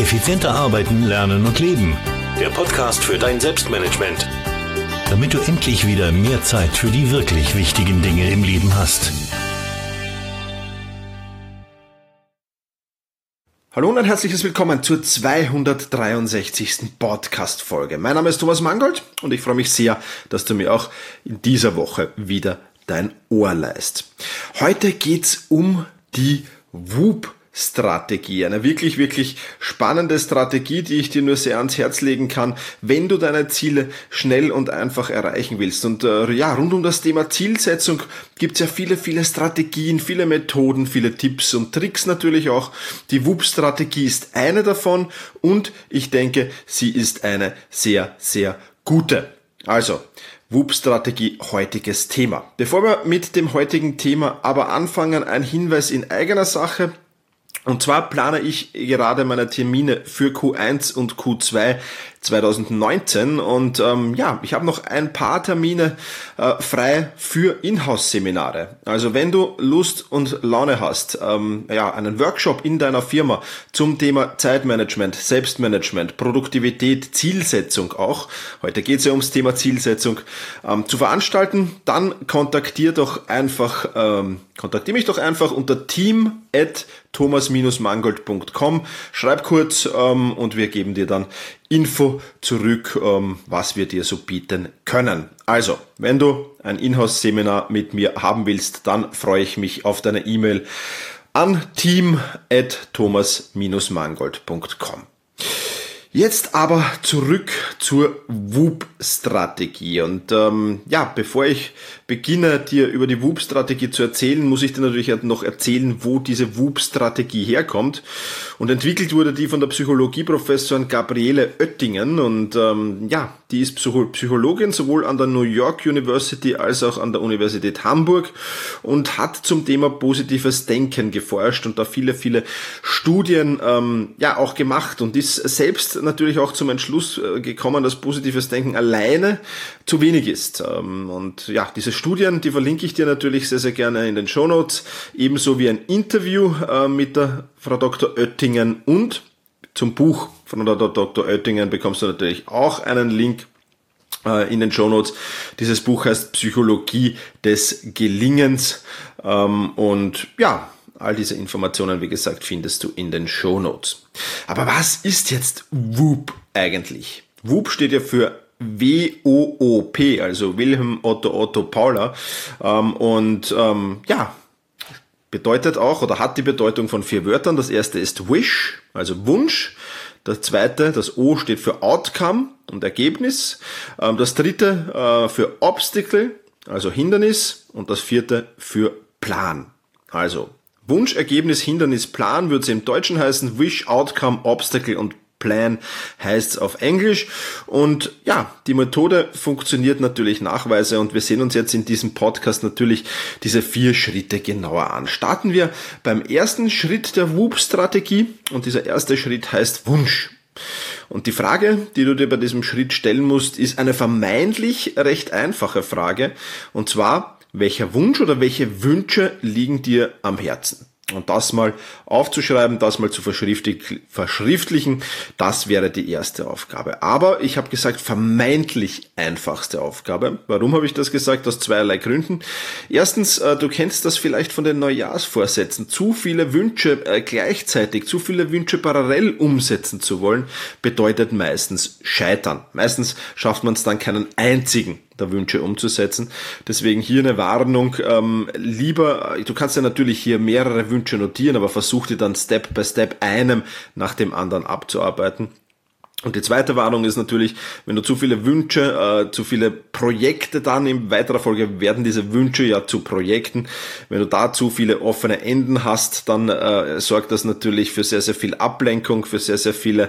Effizienter arbeiten, lernen und leben. Der Podcast für dein Selbstmanagement. Damit du endlich wieder mehr Zeit für die wirklich wichtigen Dinge im Leben hast. Hallo und ein herzliches Willkommen zur 263. Podcast-Folge. Mein Name ist Thomas Mangold und ich freue mich sehr, dass du mir auch in dieser Woche wieder dein Ohr leihst. Heute geht's um die WOOP-Strategie, eine wirklich, wirklich spannende Strategie, die ich dir nur sehr ans Herz legen kann, wenn du deine Ziele schnell und einfach erreichen willst. Und rund um das Thema Zielsetzung gibt es ja viele, viele Strategien, viele Methoden, viele Tipps und Tricks natürlich auch. Die WOOP-Strategie ist eine davon und ich denke, sie ist eine sehr, sehr gute. Also, WOOP-Strategie, heutiges Thema. Bevor wir mit dem heutigen Thema aber anfangen, ein Hinweis in eigener Sache. Und zwar plane ich gerade meine Termine für Q1 und Q2 2019 und ich habe noch ein paar Termine frei für Inhouse-Seminare. Also wenn du Lust und Laune hast, einen Workshop in deiner Firma zum Thema Zeitmanagement, Selbstmanagement, Produktivität, Zielsetzung auch, heute geht es ja ums Thema Zielsetzung, zu veranstalten, dann kontaktiere mich doch einfach unter team@thomas-mangold.com, schreib kurz und wir geben dir dann Info zurück, was wir dir so bieten können. Also, wenn du ein Inhouse-Seminar mit mir haben willst, dann freue ich mich auf deine E-Mail an team@thomas-mangold.com. Jetzt aber zurück zur WOOP-Strategie und bevor ich beginne, dir über die WOOP-Strategie zu erzählen, muss ich dir natürlich noch erzählen, wo diese WOOP-Strategie herkommt. Und entwickelt wurde die von der Psychologieprofessorin Gabriele Oettingen und die ist Psychologin sowohl an der New York University als auch an der Universität Hamburg und hat zum Thema positives Denken geforscht und da viele, viele Studien auch gemacht und ist selbst natürlich auch zum Entschluss gekommen, dass positives Denken alleine zu wenig ist. Diese Studien, die verlinke ich dir natürlich sehr, sehr gerne in den Shownotes, ebenso wie ein Interview mit der Frau Dr. Oettingen und zum Buch von der Dr. Oettingen bekommst du natürlich auch einen Link in den Shownotes. Dieses Buch heißt Psychologie des Gelingens all diese Informationen, wie gesagt, findest du in den Shownotes. Aber was ist jetzt WOOP eigentlich? WOOP steht ja für W-O-O-P, also Wilhelm Otto Otto Paula, bedeutet auch oder hat die Bedeutung von 4 Wörtern. Das erste ist Wish, also Wunsch. Das zweite, das O steht für Outcome und Ergebnis. Das dritte für Obstacle, also Hindernis. Und das vierte für Plan. Also Wunsch, Ergebnis, Hindernis, Plan würde es im Deutschen heißen. Wish, Outcome, Obstacle und Plan heißt es auf Englisch. Und die Methode funktioniert natürlich nachweise und wir sehen uns jetzt in diesem Podcast natürlich diese 4 Schritte genauer an. Starten wir beim ersten Schritt der WOOP-Strategie und dieser erste Schritt heißt Wunsch. Und die Frage, die du dir bei diesem Schritt stellen musst, ist eine vermeintlich recht einfache Frage und zwar, welcher Wunsch oder welche Wünsche liegen dir am Herzen? Und das mal aufzuschreiben, das mal zu verschriftlichen, das wäre die erste Aufgabe. Aber ich habe gesagt, vermeintlich einfachste Aufgabe. Warum habe ich das gesagt? Aus zweierlei Gründen. Erstens, du kennst das vielleicht von den Neujahrsvorsätzen. Zu viele Wünsche gleichzeitig, zu viele Wünsche parallel umsetzen zu wollen, bedeutet meistens Scheitern. Meistens schafft man es dann keinen einzigen der Wünsche umzusetzen. Deswegen hier eine Warnung, du kannst ja natürlich hier mehrere Wünsche notieren, aber versuch dir dann Step by Step einem nach dem anderen abzuarbeiten. Und die zweite Warnung ist natürlich, wenn du zu viele Wünsche, zu viele Projekte dann in weiterer Folge werden diese Wünsche ja zu Projekten. Wenn du da zu viele offene Enden hast, dann sorgt das natürlich für sehr, sehr viel Ablenkung, für sehr, sehr viele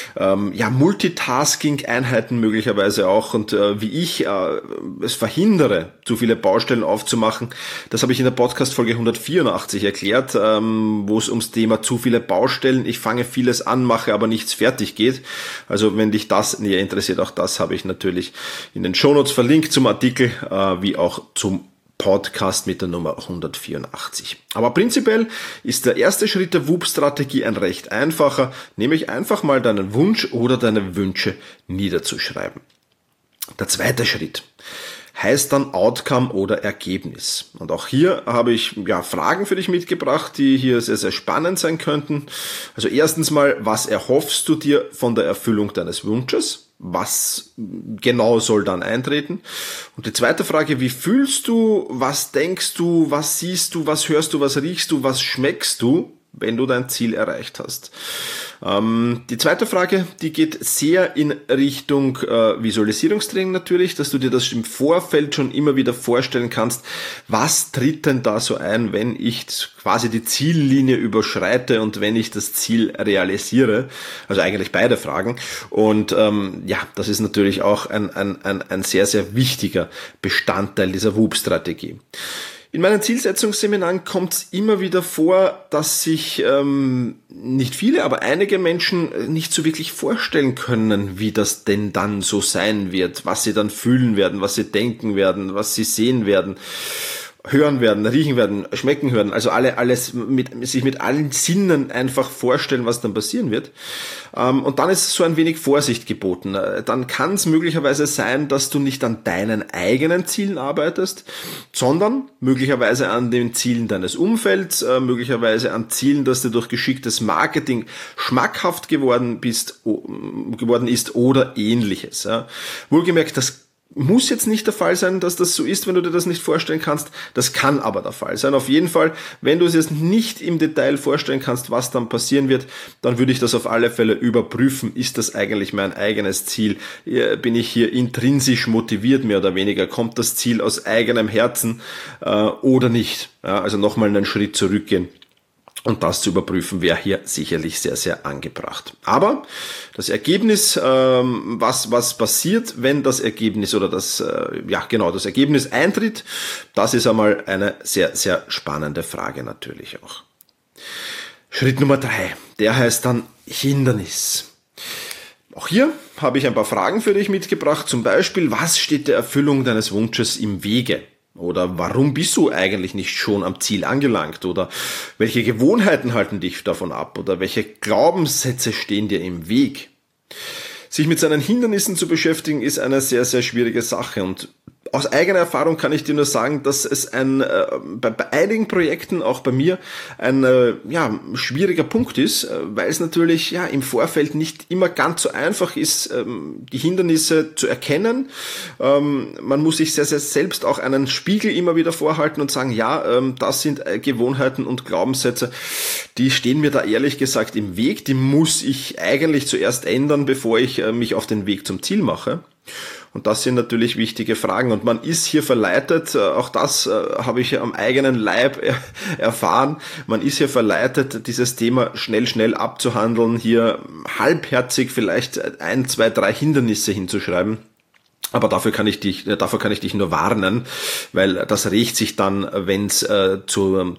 Multitasking-Einheiten möglicherweise auch. Und wie ich es verhindere, zu viele Baustellen aufzumachen, das habe ich in der Podcast-Folge 184 erklärt, wo es ums Thema zu viele Baustellen, ich fange vieles an, mache aber nichts fertig geht. Also wenn dich das näher interessiert, auch das habe ich natürlich in den Shownotes verlinkt zum Artikel, wie auch zum Podcast mit der Nummer 184. Aber prinzipiell ist der erste Schritt der WOOP-Strategie ein recht einfacher, nämlich einfach mal deinen Wunsch oder deine Wünsche niederzuschreiben. Der zweite Schritt heißt dann Outcome oder Ergebnis. Und auch hier habe ich Fragen für dich mitgebracht, die hier sehr, sehr spannend sein könnten. Also erstens mal, was erhoffst du dir von der Erfüllung deines Wunsches? Was genau soll dann eintreten? Und die zweite Frage, wie fühlst du, was denkst du, was siehst du, was hörst du, was riechst du, was schmeckst du, wenn du dein Ziel erreicht hast? Die zweite Frage, die geht sehr in Richtung Visualisierungstraining natürlich, dass du dir das im Vorfeld schon immer wieder vorstellen kannst, was tritt denn da so ein, wenn ich quasi die Ziellinie überschreite und wenn ich das Ziel realisiere. Also eigentlich beide Fragen. Und das ist natürlich auch ein sehr, sehr wichtiger Bestandteil dieser WOOP-Strategie. In meinen Zielsetzungsseminaren kommt es immer wieder vor, dass sich nicht viele, aber einige Menschen nicht so wirklich vorstellen können, wie das denn dann so sein wird, was sie dann fühlen werden, was sie denken werden, was sie sehen werden, hören werden, riechen werden, schmecken hören, also sich mit allen Sinnen einfach vorstellen, was dann passieren wird. Und dann ist so ein wenig Vorsicht geboten. Dann kann es möglicherweise sein, dass du nicht an deinen eigenen Zielen arbeitest, sondern möglicherweise an den Zielen deines Umfelds, möglicherweise an Zielen, dass du durch geschicktes Marketing schmackhaft geworden ist oder ähnliches. Wohlgemerkt, das muss jetzt nicht der Fall sein, dass das so ist, wenn du dir das nicht vorstellen kannst. Das kann aber der Fall sein. Auf jeden Fall, wenn du es jetzt nicht im Detail vorstellen kannst, was dann passieren wird, dann würde ich das auf alle Fälle überprüfen. Ist das eigentlich mein eigenes Ziel? Bin ich hier intrinsisch motiviert, mehr oder weniger? Kommt das Ziel aus eigenem Herzen oder nicht? Ja, also nochmal einen Schritt zurückgehen. Und das zu überprüfen wäre hier sicherlich sehr, sehr angebracht. Aber das Ergebnis, was passiert, wenn das Ergebnis oder das Ergebnis eintritt, das ist einmal eine sehr, sehr spannende Frage natürlich auch. Schritt Nummer 3, der heißt dann Hindernis. Auch hier habe ich ein paar Fragen für dich mitgebracht. Zum Beispiel, was steht der Erfüllung deines Wunsches im Wege? Oder warum bist du eigentlich nicht schon am Ziel angelangt? Oder welche Gewohnheiten halten dich davon ab? Oder welche Glaubenssätze stehen dir im Weg? Sich mit seinen Hindernissen zu beschäftigen, ist eine sehr, sehr schwierige Sache. Und aus eigener Erfahrung kann ich dir nur sagen, dass es bei einigen Projekten, auch bei mir, ein schwieriger Punkt ist, weil es natürlich im Vorfeld nicht immer ganz so einfach ist, die Hindernisse zu erkennen. Man muss sich sehr, sehr selbst auch einen Spiegel immer wieder vorhalten und sagen, das sind Gewohnheiten und Glaubenssätze, die stehen mir da ehrlich gesagt im Weg. Die muss ich eigentlich zuerst ändern, bevor ich mich auf den Weg zum Ziel mache. Und das sind natürlich wichtige Fragen. Und man ist hier verleitet, auch das habe ich am eigenen Leib erfahren, man ist hier verleitet, dieses Thema schnell abzuhandeln, hier halbherzig vielleicht 1, 2, 3 Hindernisse hinzuschreiben. Aber davor kann ich dich nur warnen, weil das rächt sich dann, wenn es zur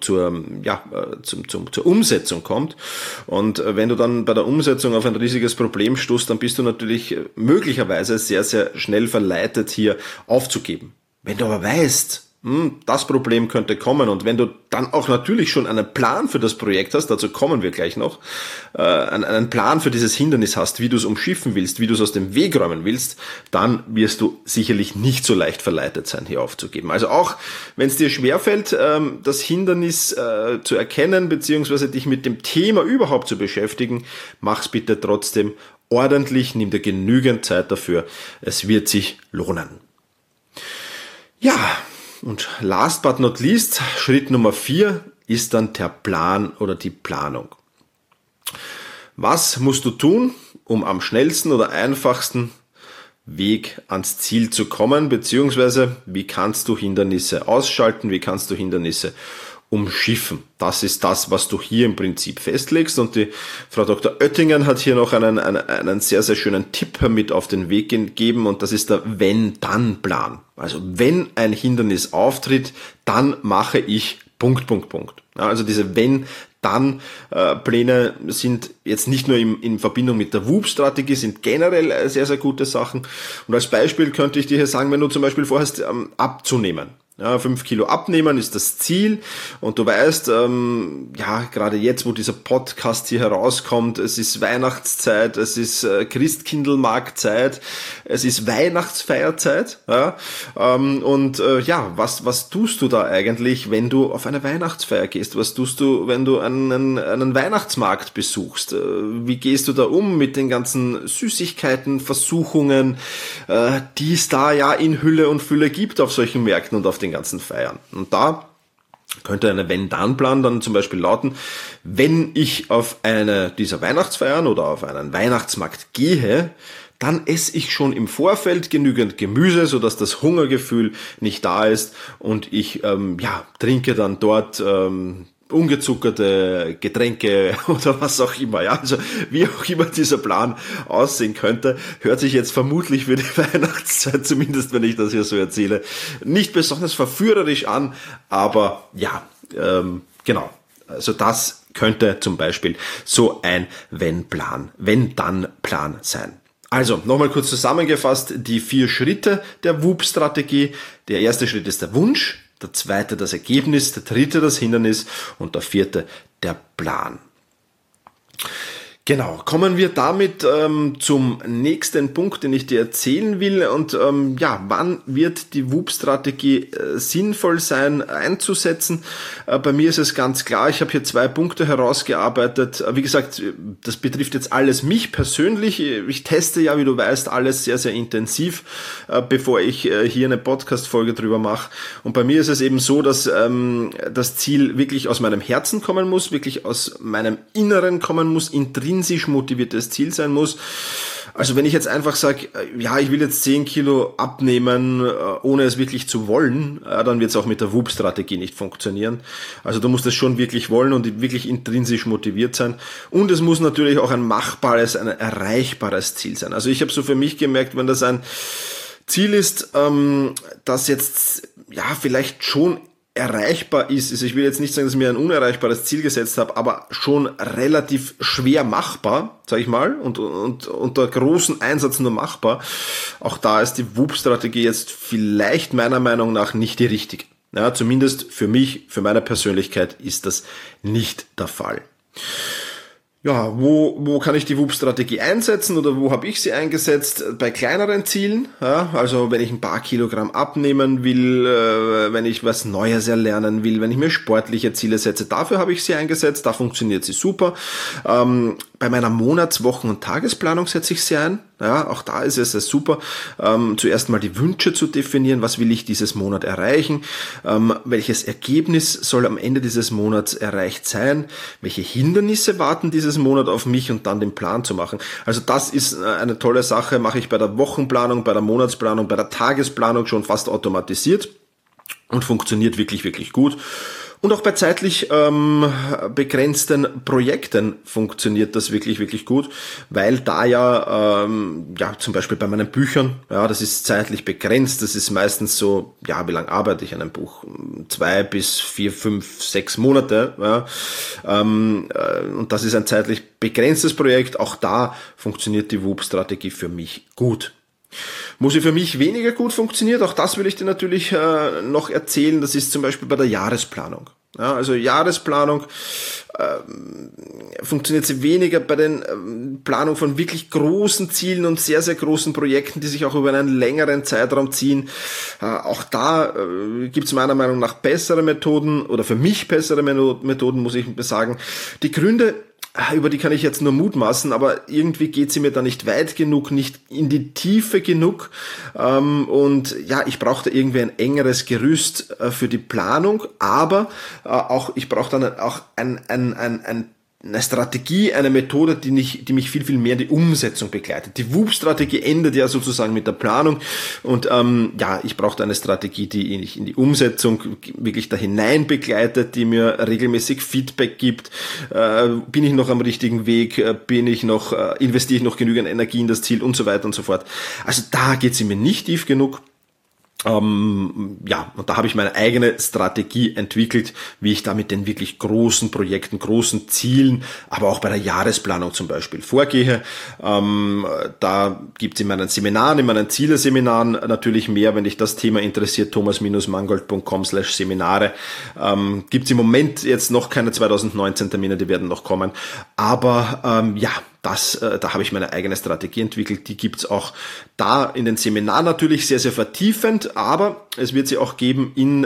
Umsetzung kommt. Und wenn du dann bei der Umsetzung auf ein riesiges Problem stoßt, dann bist du natürlich möglicherweise sehr, sehr schnell verleitet, hier aufzugeben. Wenn du aber weißt, das Problem könnte kommen und wenn du dann auch natürlich schon einen Plan für das Projekt hast, dazu kommen wir gleich noch, einen Plan für dieses Hindernis hast, wie du es umschiffen willst, wie du es aus dem Weg räumen willst, dann wirst du sicherlich nicht so leicht verleitet sein, hier aufzugeben. Also auch wenn es dir schwerfällt, das Hindernis zu erkennen, beziehungsweise dich mit dem Thema überhaupt zu beschäftigen, mach's bitte trotzdem ordentlich, nimm dir genügend Zeit dafür, es wird sich lohnen. Ja, und last but not least, Schritt Nummer 4 ist dann der Plan oder die Planung. Was musst du tun, um am schnellsten oder einfachsten Weg ans Ziel zu kommen, beziehungsweise wie kannst du Hindernisse ausschalten, wie kannst du Hindernisse umschiffen. Das ist das, was du hier im Prinzip festlegst und die Frau Dr. Oettingen hat hier noch einen sehr, sehr schönen Tipp mit auf den Weg gegeben und das ist der Wenn-Dann-Plan. Also wenn ein Hindernis auftritt, dann mache ich ... Ja, also diese Wenn-Dann-Pläne sind jetzt nicht nur in Verbindung mit der WOOP-Strategie, sind generell sehr, sehr gute Sachen. Und als Beispiel könnte ich dir hier sagen, wenn du zum Beispiel vorhast, abzunehmen, Ja, 5 Kilo abnehmen ist das Ziel und du weißt, gerade jetzt, wo dieser Podcast hier herauskommt, es ist Weihnachtszeit, es ist Christkindlmarktzeit, es ist Weihnachtsfeierzeit, ja, was tust du da eigentlich, wenn du auf eine Weihnachtsfeier gehst? Was tust du, wenn du einen Weihnachtsmarkt besuchst? Wie gehst du da um mit den ganzen Süßigkeiten, Versuchungen, die es da ja in Hülle und Fülle gibt auf solchen Märkten und auf den ganzen Feiern. Und da könnte eine Wenn-Dann-Plan dann zum Beispiel lauten, wenn ich auf eine dieser Weihnachtsfeiern oder auf einen Weihnachtsmarkt gehe, dann esse ich schon im Vorfeld genügend Gemüse, sodass das Hungergefühl nicht da ist und ich trinke dann dort ungezuckerte Getränke oder was auch immer, ja, also wie auch immer dieser Plan aussehen könnte, hört sich jetzt vermutlich für die Weihnachtszeit, zumindest wenn ich das hier so erzähle, nicht besonders verführerisch an, aber genau, also das könnte zum Beispiel so ein Wenn-Dann-Plan sein. Also, nochmal kurz zusammengefasst, die 4 Schritte der WOOP-Strategie. Der erste Schritt ist der Wunsch, der zweite das Ergebnis, der dritte das Hindernis und der vierte der Plan. Genau, kommen wir damit zum nächsten Punkt, den ich dir erzählen will. Und wann wird die WOOP-Strategie sinnvoll sein einzusetzen? Bei mir ist es ganz klar, ich habe hier 2 Punkte herausgearbeitet. Wie gesagt, das betrifft jetzt alles mich persönlich. Ich teste ja, wie du weißt, alles sehr, sehr intensiv, bevor ich hier eine Podcast-Folge drüber mache. Und bei mir ist es eben so, dass das Ziel wirklich aus meinem Herzen kommen muss, wirklich aus meinem Inneren kommen muss, intrinsisch motiviertes Ziel sein muss. Also wenn ich jetzt einfach sage, ja, ich will jetzt 10 Kilo abnehmen, ohne es wirklich zu wollen, dann wird es auch mit der WOOP-Strategie nicht funktionieren. Also du musst es schon wirklich wollen und wirklich intrinsisch motiviert sein. Und es muss natürlich auch ein machbares, ein erreichbares Ziel sein. Also ich habe so für mich gemerkt, wenn das ein Ziel ist, das jetzt vielleicht schon erreichbar ist. Also ich will jetzt nicht sagen, dass ich mir ein unerreichbares Ziel gesetzt habe, aber schon relativ schwer machbar, sage ich mal, und unter großem Einsatz nur machbar. Auch da ist die WOOP-Strategie jetzt vielleicht meiner Meinung nach nicht die richtige. Ja, zumindest für mich, für meine Persönlichkeit ist das nicht der Fall. Ja, wo kann ich die WOOP-Strategie einsetzen oder wo habe ich sie eingesetzt? Bei kleineren Zielen, ja, also wenn ich ein paar Kilogramm abnehmen will, wenn ich was Neues erlernen will, wenn ich mir sportliche Ziele setze, dafür habe ich sie eingesetzt, da funktioniert sie super. Bei meiner Monats-, Wochen- und Tagesplanung setze ich sie ein. Ja, auch da ist es super, zuerst mal die Wünsche zu definieren, was will ich dieses Monat erreichen, welches Ergebnis soll am Ende dieses Monats erreicht sein, welche Hindernisse warten dieses Monat auf mich und dann den Plan zu machen. Also das ist eine tolle Sache, mache ich bei der Wochenplanung, bei der Monatsplanung, bei der Tagesplanung schon fast automatisiert und funktioniert wirklich, wirklich gut. Und auch bei zeitlich begrenzten Projekten funktioniert das wirklich, wirklich gut, weil da zum Beispiel bei meinen Büchern, ja, das ist zeitlich begrenzt, das ist meistens so, ja, wie lange arbeite ich an einem Buch? 2 bis 4, 5, 6 Monate, ja, und das ist ein zeitlich begrenztes Projekt, auch da funktioniert die WOOP-Strategie für mich gut. Wo sie für mich weniger gut funktioniert, auch das will ich dir natürlich noch erzählen, das ist zum Beispiel bei der Jahresplanung. Ja, also Jahresplanung funktioniert sie weniger bei den Planung von wirklich großen Zielen und sehr, sehr großen Projekten, die sich auch über einen längeren Zeitraum ziehen. Auch da gibt es meiner Meinung nach bessere Methoden oder für mich bessere Methoden, muss ich sagen. Die Gründe, über die kann ich jetzt nur mutmaßen, aber irgendwie geht sie mir da nicht weit genug, nicht in die Tiefe genug. Und ja, ich brauche da irgendwie ein engeres Gerüst für die Planung, aber ich brauche dann auch eine Strategie, eine Methode, die mich viel, viel mehr in die Umsetzung begleitet. Die WOOP-Strategie endet ja sozusagen mit der Planung und ich brauche eine Strategie, die mich in die Umsetzung wirklich da hinein begleitet, die mir regelmäßig Feedback gibt. Bin ich noch am richtigen Weg? Investiere ich noch genügend Energie in das Ziel und so weiter und so fort. Also da geht sie mir nicht tief genug. und da habe ich meine eigene Strategie entwickelt, wie ich da mit den wirklich großen Projekten, großen Zielen, aber auch bei der Jahresplanung zum Beispiel vorgehe. Da gibt's in meinen Seminaren, in meinen Zieleseminaren natürlich mehr, wenn dich das Thema interessiert, thomas-mangold.com/Seminare. Gibt's im Moment jetzt noch keine 2019 Termine, die werden noch kommen. Aber da habe ich meine eigene Strategie entwickelt. Die gibt's auch da in den Seminaren natürlich sehr, sehr vertiefend, aber es wird sie auch geben in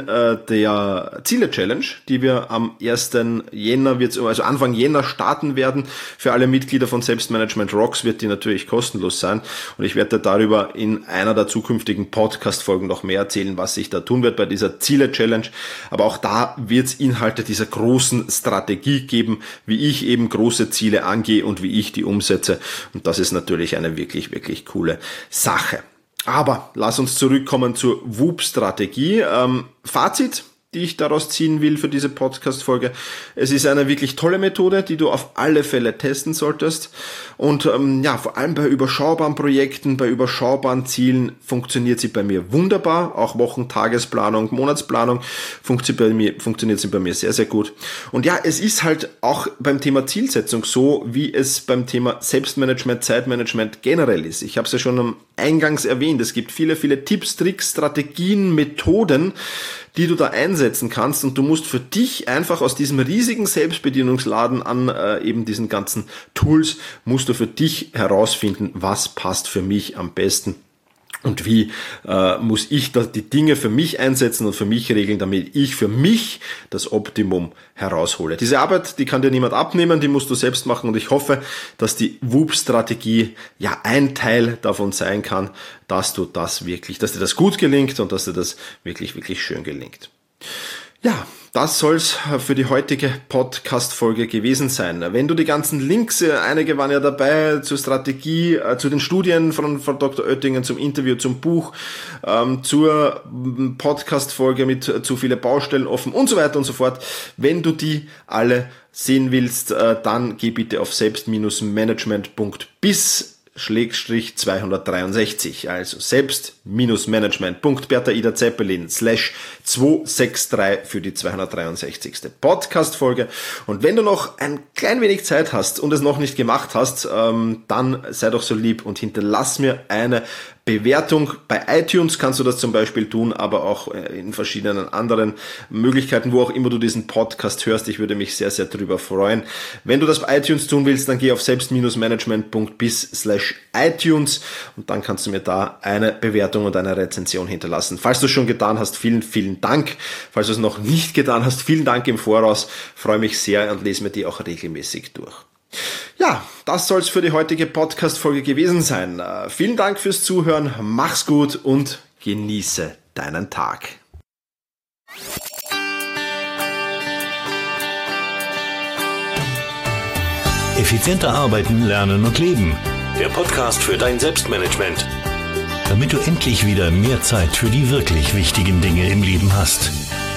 der Ziele-Challenge, die wir am 1. Jänner, also Anfang Jänner starten werden. Für alle Mitglieder von Selbstmanagement Rocks wird die natürlich kostenlos sein und ich werde darüber in einer der zukünftigen Podcast-Folgen noch mehr erzählen, was sich da tun wird bei dieser Ziele-Challenge. Aber auch da wird es Inhalte dieser großen Strategie geben, wie ich eben große Ziele angehe und wie ich die umsetze. Und das ist natürlich eine wirklich, wirklich coole Sache. Aber lass uns zurückkommen zur WOOP-Strategie. Fazit, die ich daraus ziehen will für diese Podcast-Folge. Es ist eine wirklich tolle Methode, die du auf alle Fälle testen solltest. Und vor allem bei überschaubaren Projekten, bei überschaubaren Zielen funktioniert sie bei mir wunderbar. Auch Wochen-, Tagesplanung, Monatsplanung funktioniert sie bei mir sehr, sehr gut. Und ja, es ist halt auch beim Thema Zielsetzung so, wie es beim Thema Selbstmanagement, Zeitmanagement generell ist. Ich habe es ja schon eingangs erwähnt. Es gibt viele, viele Tipps, Tricks, Strategien, Methoden, die du da einsetzen kannst und du musst für dich einfach aus diesem riesigen Selbstbedienungsladen an eben diesen ganzen Tools, musst du für dich herausfinden, was passt für mich am besten. Und wie muss ich da die Dinge für mich einsetzen und für mich regeln, damit ich für mich das Optimum heraushole. Diese Arbeit, die kann dir niemand abnehmen, die musst du selbst machen und ich hoffe, dass die WOOP-Strategie ein Teil davon sein kann, dass dir das gut gelingt und dass dir das wirklich, wirklich schön gelingt. Ja, das soll's für die heutige Podcast-Folge gewesen sein. Wenn du die ganzen Links, einige waren ja dabei zur Strategie, zu den Studien von Dr. Oettingen, zum Interview, zum Buch, zur Podcast-Folge mit zu viele Baustellen offen und so weiter und so fort. Wenn du die alle sehen willst, dann geh bitte auf selbst-management.bis/263, also selbst-management.bertha-ida-zeppelin/263 für die 263. Podcast-Folge. Und wenn du noch ein klein wenig Zeit hast und es noch nicht gemacht hast, dann sei doch so lieb und hinterlass mir eine Bewertung. Bei iTunes kannst du das zum Beispiel tun, aber auch in verschiedenen anderen Möglichkeiten, wo auch immer du diesen Podcast hörst. Ich würde mich sehr, sehr drüber freuen. Wenn du das bei iTunes tun willst, dann geh auf selbst-management.bis/iTunes und dann kannst du mir da eine Bewertung und eine Rezension hinterlassen. Falls du es schon getan hast, vielen, vielen Dank. Falls du es noch nicht getan hast, vielen Dank im Voraus. Freue mich sehr und lese mir die auch regelmäßig durch. Ja, das soll es für die heutige Podcast-Folge gewesen sein. Vielen Dank fürs Zuhören, mach's gut und genieße deinen Tag. Effizienter arbeiten, lernen und leben. Der Podcast für dein Selbstmanagement. Damit du endlich wieder mehr Zeit für die wirklich wichtigen Dinge im Leben hast.